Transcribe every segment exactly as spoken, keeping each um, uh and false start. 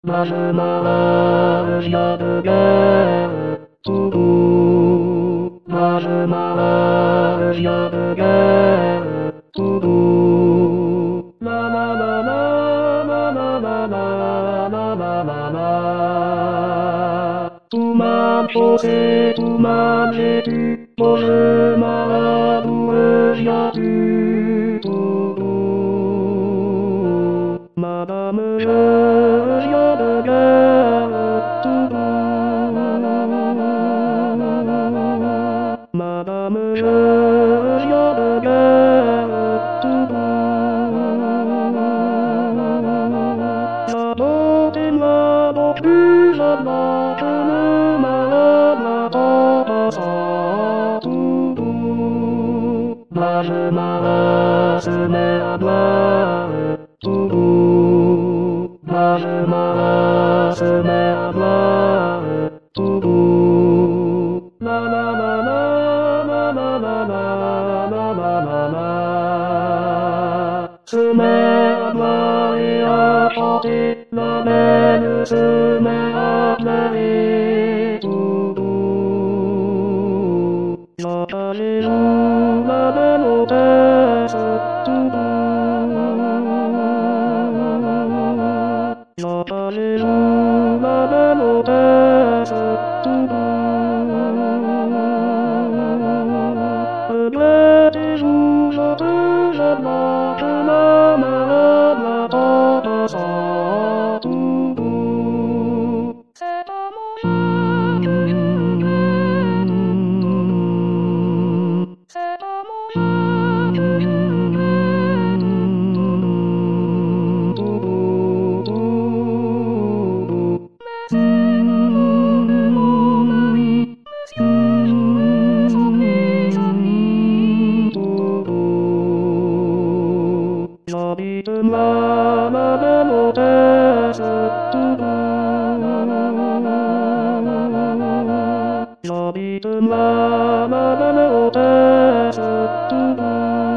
Marzena zjadłem, tudu. Marzena zjadłem, tudu. La la la la la la la la la la la la. Tu m'as posé, tu m'as jeté, Boże maladu zjadł, tudu. Madame, je zjadłem, tudu. Madame, je zjadłem, tudu. J'adore moi non plus, j'adore que le malade n'attend pas ça, tudu. Marzena se met à boire, tudu. Marzena se met à boire, tudu. La la la la la la la la la la la la. Se met à boire et à chanter, la belle se met à pleurer, tudu. Chante Jésus, la belle hôtesse, tudu. Chante Jésus, la belle hôtesse, tudu. Regrette et joue, chante, j'aime que la malade n'attend pas ça, tudu. C'est pas mon jeu, c'est pas mon jeu, tudu, j'habite moi, ma belle hôtesse, tudu. J'habite moi, ma belle hôtesse, tudu.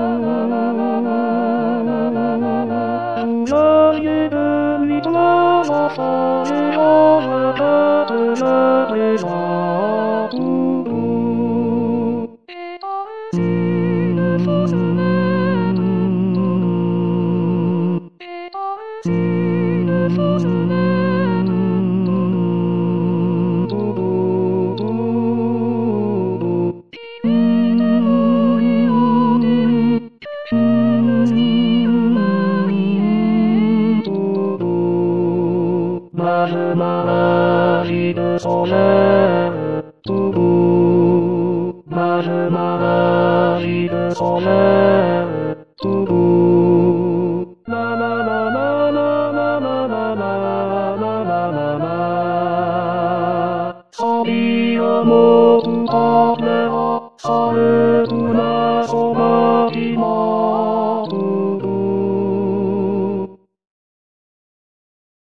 Vous auriez de lui trois enfants, et en vingt-quatre je présente, tudu. Et dans une fausse semaine, et dans une fausse semaine, tudu, Marzena agit de son air, tudu. Marzena agit de son air, tudu. La la la la la la la la la la la la la. Sans dire un mot tout en pleurant, sans retourner.